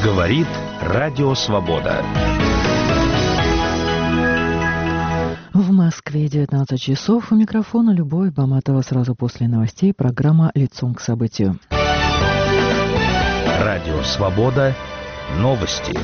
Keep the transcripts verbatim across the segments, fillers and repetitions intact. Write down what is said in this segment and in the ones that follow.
Говорит Радио Свобода. В Москве девятнадцать часов. У микрофона Любовь Баматова. Сразу после новостей программа «Лицом к событию». Радио Свобода. Новости.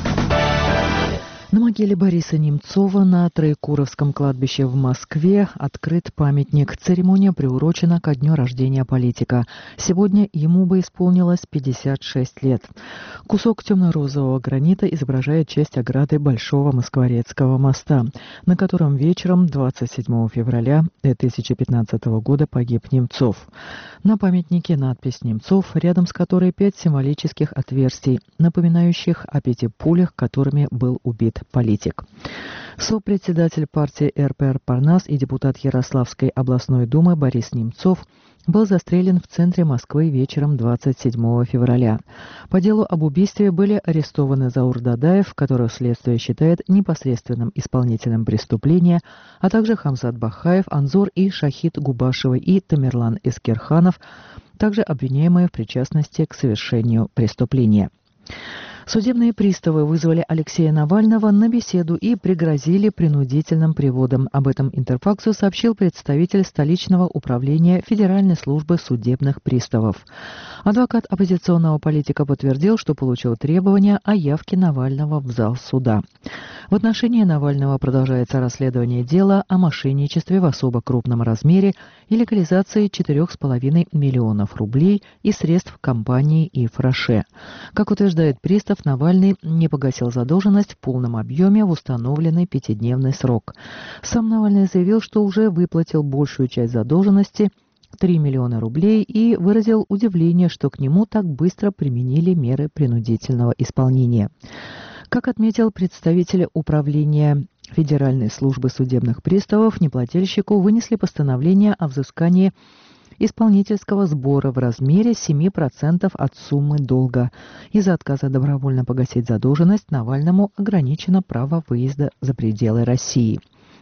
На могиле Бориса Немцова на Троекуровском кладбище в Москве открыт памятник. Церемония приурочена ко дню рождения политика. Сегодня ему бы исполнилось пятьдесят шесть лет. Кусок темно-розового гранита изображает часть ограды Большого Москворецкого моста, на котором вечером двадцать седьмого февраля две тысячи пятнадцатого года погиб Немцов. На памятнике надпись «Немцов», рядом с которой пять символических отверстий, напоминающих о пяти пулях, которыми был убит политик. Сопредседатель партии эр пэ эр «Парнас» и депутат Ярославской областной думы Борис Немцов был застрелен в центре Москвы вечером двадцать седьмого февраля. По делу об убийстве были арестованы Заур Дадаев, которого следствие считает непосредственным исполнителем преступления, а также Хамзат Бахаев, Анзор и Шахид Губашева и Тамерлан Эскерханов, также обвиняемые в причастности к совершению преступления. Судебные приставы вызвали Алексея Навального на беседу и пригрозили принудительным приводом. Об этом Интерфаксу сообщил представитель столичного управления Федеральной службы судебных приставов. Адвокат оппозиционного политика подтвердил, что получил требования о явке Навального в зал суда. В отношении Навального продолжается расследование дела о мошенничестве в особо крупном размере и легализации четырёх с половиной миллионов рублей и средств компании и Фраше. Как утверждает пристав, Навальный не погасил задолженность в полном объеме в установленный пятидневный срок. Сам Навальный заявил, что уже выплатил большую часть задолженности, три миллиона рублей, и выразил удивление, что к нему так быстро применили меры принудительного исполнения. Как отметил представитель управления Федеральной службы судебных приставов, неплательщику вынесли постановление о взыскании исполнительского сбора в размере семи процентов от суммы долга. Из-за отказа добровольно погасить задолженность Навальному ограничено право выезда за пределы России.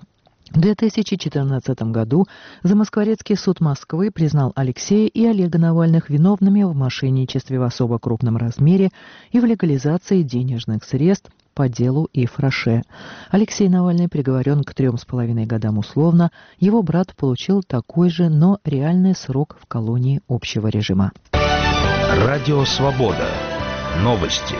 В две тысячи четырнадцатом году Замоскворецкий суд Москвы признал Алексея и Олега Навальных виновными в мошенничестве в особо крупном размере и в легализации денежных средств по делу и Фраше. Алексей Навальный приговорен к трем с половиной годам условно. Его брат получил такой же, но реальный срок в колонии общего режима. Радио Свобода. Новости.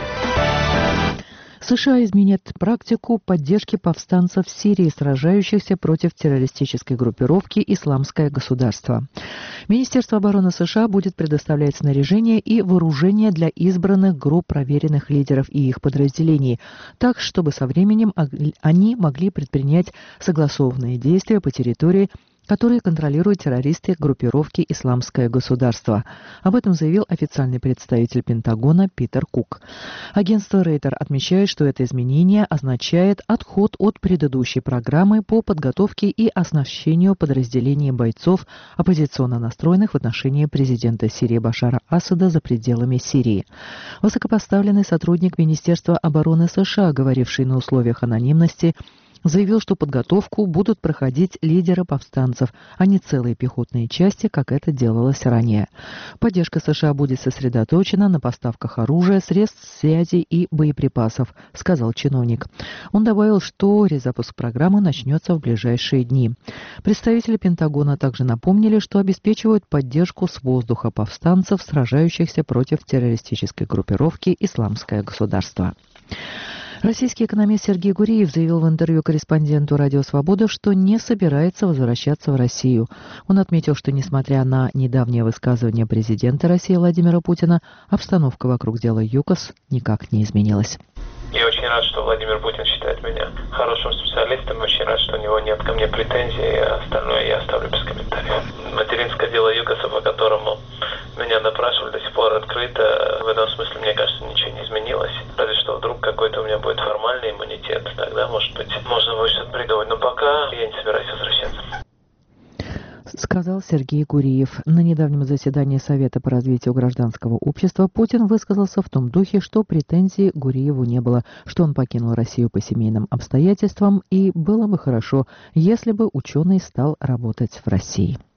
США изменят практику поддержки повстанцев в Сирии, сражающихся против террористической группировки «Исламское государство». Министерство обороны США будет предоставлять снаряжение и вооружение для избранных групп проверенных лидеров и их подразделений, так, чтобы со временем они могли предпринять согласованные действия по территории, которые контролируют террористы группировки «Исламское государство». Об этом заявил официальный представитель Пентагона Питер Кук. Агентство Рейтер отмечает, что это изменение означает отход от предыдущей программы по подготовке и оснащению подразделений бойцов, оппозиционно настроенных в отношении президента Сирии Башара Асада за пределами Сирии. Высокопоставленный сотрудник Министерства обороны США, говоривший на условиях анонимности, заявил, что подготовку будут проходить лидеры повстанцев, а не целые пехотные части, как это делалось ранее. Поддержка США будет сосредоточена на поставках оружия, средств связи и боеприпасов, сказал чиновник. Он добавил, что резапуск программы начнется в ближайшие дни. Представители Пентагона также напомнили, что обеспечивают поддержку с воздуха повстанцев, сражающихся против террористической группировки «Исламское государство». Российский экономист Сергей Гуриев заявил в интервью корреспонденту «Радио Свобода», что не собирается возвращаться в Россию. Он отметил, что, несмотря на недавнее высказывание президента России Владимира Путина, обстановка вокруг дела ЮКОС никак не изменилась. Я очень рад, что Владимир Путин считает меня хорошим специалистом, очень рад, что у него нет ко мне претензий, а остальное я оставлю без комментариев. Материнское дело ЮКОСа, по которому меня допрашивали, до сих пор открыто. В этом смысле, мне кажется, ничего не изменилось. Разве что вдруг какой-то у меня будет формальный иммунитет, тогда, может быть, можно будет что-то придумать. Но пока я не собираюсь возвращаться. Сказал Сергей Гуриев. На недавнем заседании Совета по развитию гражданского общества Путин высказался в том духе, что претензий Гуриеву не было, что он покинул Россию по семейным обстоятельствам, и было бы хорошо, если бы ученый стал работать в России.